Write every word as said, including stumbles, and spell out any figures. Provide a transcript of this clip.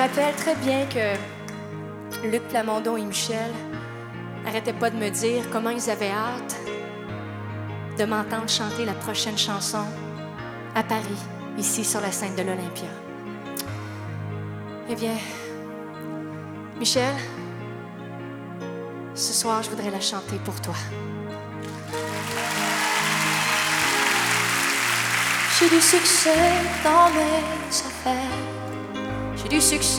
rappelle très bien que Luc Plamondon et Michel n'arrêtaient pas de me dire comment ils avaient hâte de m'entendre chanter la prochaine chanson à Paris, ici sur la scène de l'Olympia. Eh bien, Michel, ce soir, je voudrais la chanter pour toi. J'ai du succès dans mes affaires. J'ai du succès